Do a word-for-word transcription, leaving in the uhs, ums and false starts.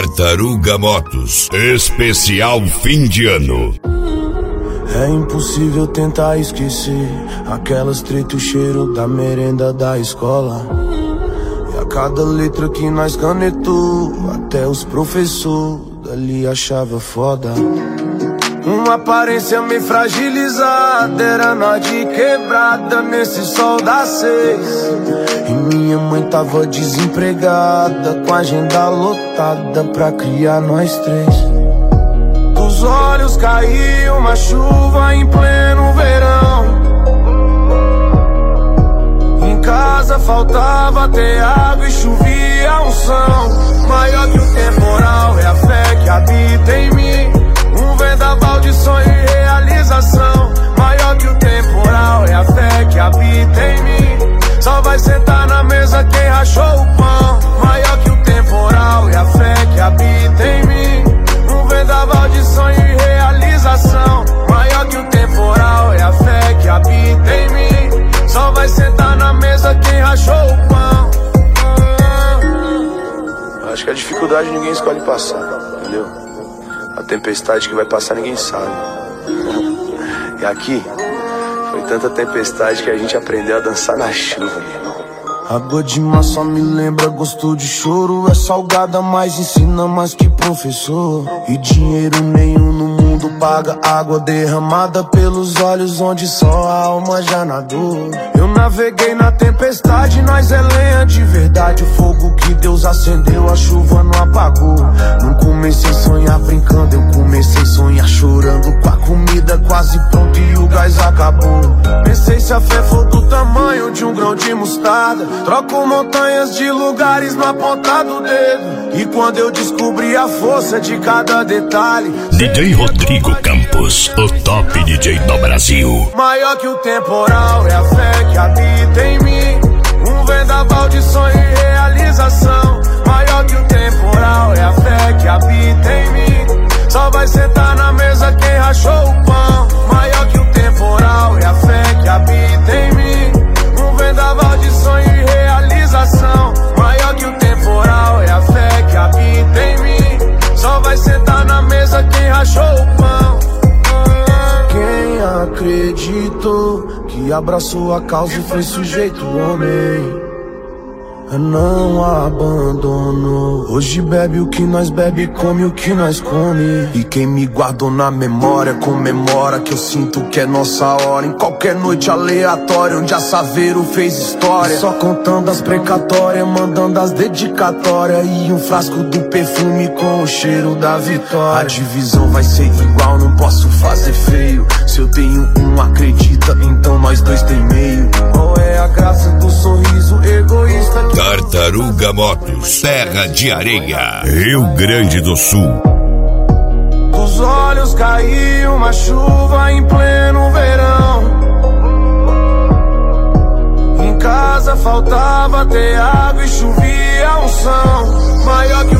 Tartaruga Motos, especial fim de ano. É impossível tentar esquecer aquelas treta, o cheiro da merenda da escola. E a cada letra que nós canetou, até os professores dali achava foda. Uma aparência meio fragilizada, era nós de quebrada nesse sol das seis. E minha mãe tava desempregada, com a agenda lotada pra criar nós três. Dos olhos caiu uma chuva em pleno verão. Em casa faltava ter água e chovia unção. Maior que o temporal é a fé que habita em mim. Um vendaval de sonho e realização. Maior que o temporal é a fé que habita em mim. Só vai sentar na mesa quem rachou o pão. Maior que o temporal é a fé que habita em mim. Um vendaval de sonho e realização. Maior que o temporal é a fé que habita em mim. Só vai sentar na mesa quem rachou o pão. Acho que a dificuldade ninguém escolhe passar, entendeu? A tempestade que vai passar ninguém sabe. E aqui foi tanta tempestade que a gente aprendeu a dançar na chuva, meu irmão. Água de mar só me lembra gosto de choro. É salgada, mas ensina mais que professor. E dinheiro nenhum no mundo paga água derramada pelos olhos onde só a alma já nadou. Eu naveguei na tempestade, nós é lenha de verdade. O fogo que Deus acendeu, a chuva não apagou. Não comecei a sonhar brincando, eu comecei a sonhar chorando. Com a comida quase pronta e o gás acabou. Pensei se a fé for do tamanho de um grão de mostarda, troco montanhas de lugares na ponta do dedo. E quando eu descobri a força de cada detalhe, D J Rodrigo Campos, o top D J do Brasil. Maior que o temporal é a fé que habita em mim. Um vendaval de sonho e realização. Maior que o temporal é a fé que habita em mim. Só vai sentar na mesa quem rachou o pão. Maior que o temporal é a fé que habita em mim. Um vendaval de sonho e realização. Maior que o temporal é a fé que habita em mim. Só vai sentar na mesa quem rachou o pão. Quem acreditou que abraçou a causa e foi sujeito homem, não abandonou. Hoje bebe o que nós bebe, come o que nós come. E quem me guardou na memória comemora que eu sinto que é nossa hora. Em qualquer noite aleatória onde a Saveiro fez história, só contando as precatórias, mandando as dedicatórias. E um frasco do perfume com o cheiro da vitória. A divisão vai ser igual, não posso fazer feio. Se eu tenho um, acredita, então nós dois tem meio. Qual é a graça do sorriso egoísta? Tartaruga Motos, terra de areia, Rio Grande do Sul. Dos olhos caiu uma chuva em pleno verão. Em casa faltava ter água e chovia unção. Maior que o